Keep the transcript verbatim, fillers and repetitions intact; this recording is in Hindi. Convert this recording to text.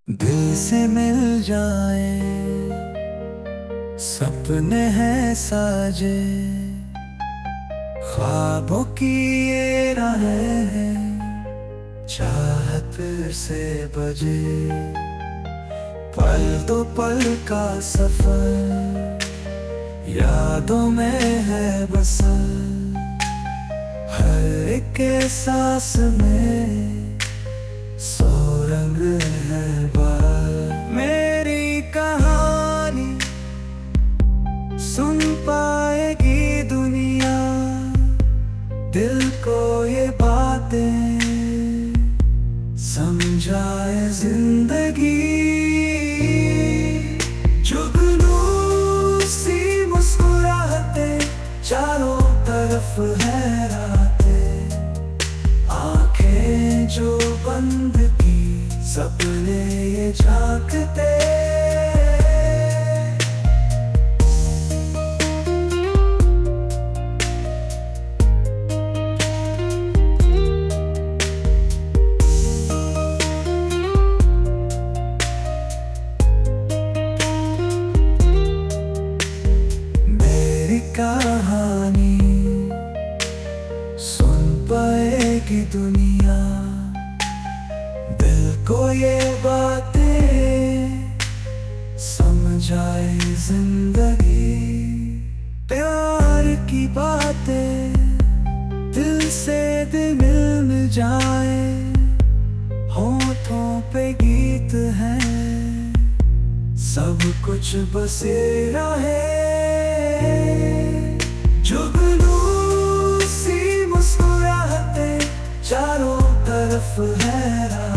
दिल से मिल जाए, सपने हैं साजे, ख्वाबों की ये राहें हैं, चाहत से बजे। पल तो पल का सफर, यादों में है बसल, हर एक एहसास में सौ रंग है बार। मेरी कहानी सुन पाएगी दुनिया, दिल को ये बातें समझाए जिंदगी। जुगनू सी मुस्कुराहटें, चारों तरफ है रातें, आंखें जो बंद की, सपने ये झांकते। मेरी कहानी सुन पाएगी दुनिया, दिल को ये बातें समझाए जिंदगी। प्यार की बातें दिल से दिल मिल जाए, होठों पे गीत है, सब कुछ बसेरा है। जुगनू सी मुस्कुराहटें, चारों तरफ है राह।